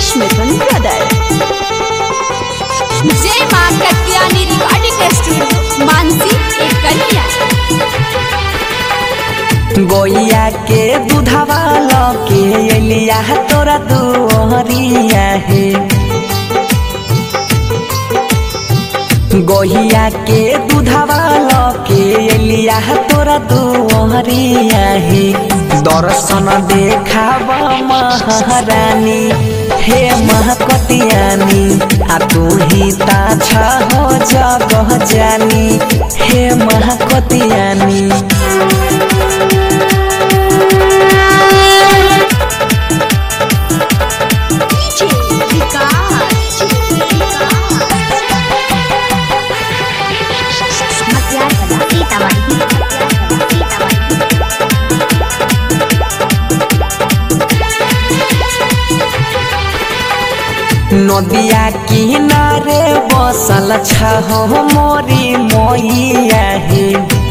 Manish Mithun Brother. जय मां Katyani recording studio Mansi एक कन्या। गोइया के दूधवा लके एलिया तोरा दुहरिया हे। गोहिया के दूधवा लके एलिया तोरा दुहरिया हे। दर्शन देखाब महारानी हे महकतियानी आ तू ही ताछा हो जगह जानी हे महकतियानी। नदिया किनारे बसल छहो मोरी मोइया हे।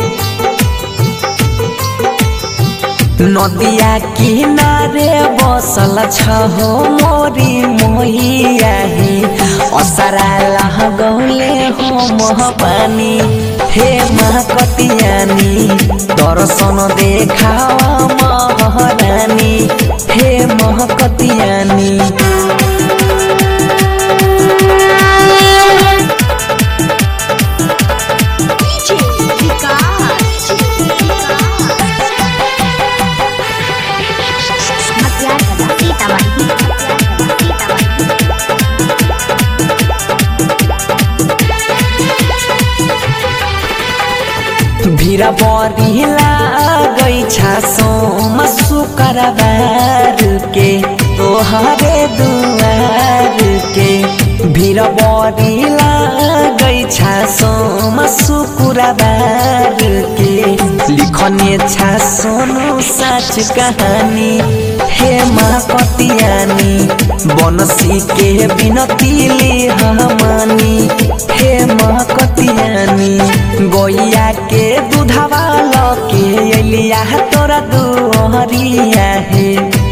नदिया किनारे बसल छहो मोरी मोइया हे। असरा लगौले हो महपानी हे महकतियानी दर्शन देखावा महारानी हे महकतियानी। भीड़ बड़ी लागै छा सोम शुक्रवार के तोहरे दुआर के। भीड़ बड़ी लागै छा सोम शुक्रवार के। लिखने छा सोनू सच कहानी हे महकतियानी बनसी के बिनती ले हमनी हे महकतियानी। गोइया के दूधवा लके एलिया तोरा दुहरिया हे।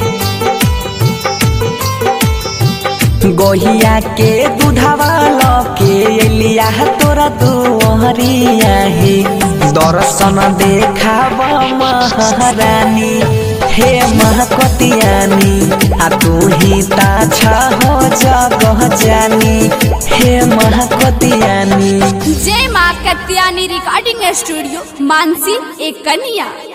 गोहिया के दूधवा लके एलिया तोरा दुहरिया हे। दर्शन देखाब महारानी हे महकतियानी आ तू ही ताछा हो जगह जानी हे महकतियानी। जय मां कत्यानी रिकॉर्डिंग स्टूडियो मानसी एक कन्या।